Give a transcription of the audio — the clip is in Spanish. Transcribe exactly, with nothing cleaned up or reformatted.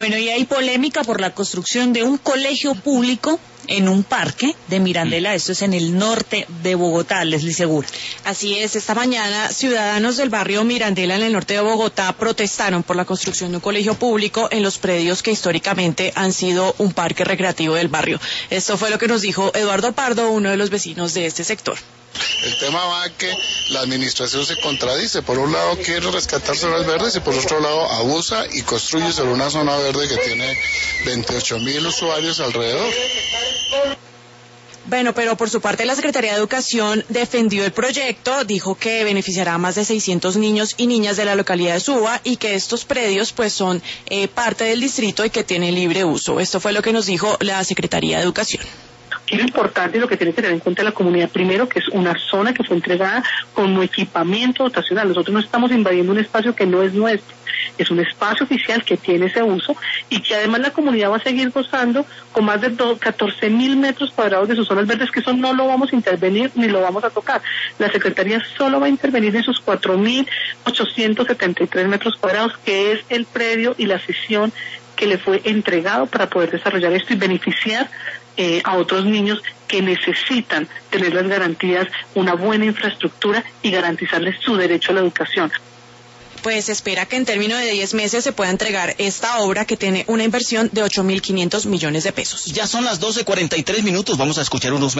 Bueno, y hay polémica por la construcción de un colegio público en un parque de Mirandela, esto es en el norte de Bogotá, Leslie Segura. Así es, esta mañana ciudadanos del barrio Mirandela en el norte de Bogotá protestaron por la construcción de un colegio público en los predios que históricamente han sido un parque recreativo del barrio. Esto fue lo que nos dijo Eduardo Pardo, uno de los vecinos de este sector. El tema va a que la administración se contradice. Por un lado quiere rescatar zonas verdes y por otro lado abusa y construye sobre una zona verde que tiene veintiocho mil usuarios alrededor. Bueno, pero por su parte la Secretaría de Educación defendió el proyecto, dijo que beneficiará a más de seiscientos niños y niñas de la localidad de Suba y que estos predios pues son eh, parte del distrito y que tienen libre uso. Esto fue lo que nos dijo la Secretaría de Educación. Aquí lo importante y lo que tiene que tener en cuenta la comunidad, primero, que es una zona que fue entregada como equipamiento dotacional. Nosotros no estamos invadiendo un espacio que no es nuestro, es un espacio oficial que tiene ese uso y que además la comunidad va a seguir gozando con más de catorce mil metros cuadrados de sus zonas verdes, que eso no lo vamos a intervenir ni lo vamos a tocar. La Secretaría solo va a intervenir en sus cuatro mil ochocientos setenta y tres metros cuadrados, que es el predio y la sesión que le fue entregado para poder desarrollar esto y beneficiar Eh, a otros niños que necesitan tener las garantías, una buena infraestructura y garantizarles su derecho a la educación. Pues espera que en términos de diez meses se pueda entregar esta obra que tiene una inversión de ocho mil quinientos millones de pesos. Ya son las doce cuarenta y tres minutos, vamos a escuchar unos